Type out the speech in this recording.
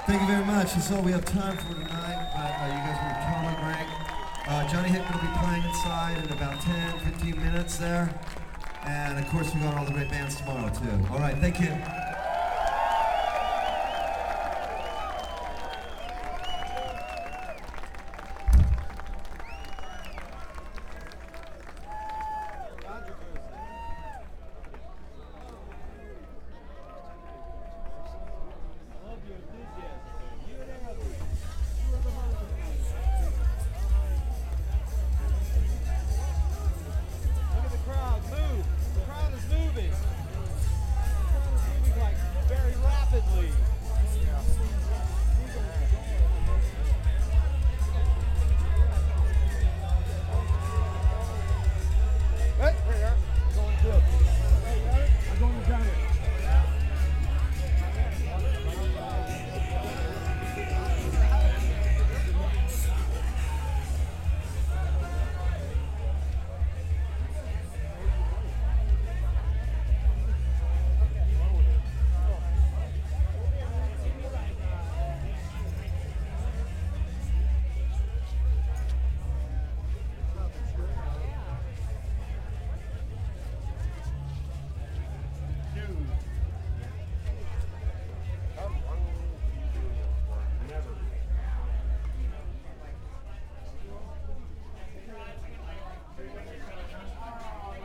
Thank you very much. That's all we have time for tonight. You guys were killing great. Johnny Hickman will be playing inside in about 10, 15 minutes there. And of course, we got all the great bands tomorrow, too. All right, thank you.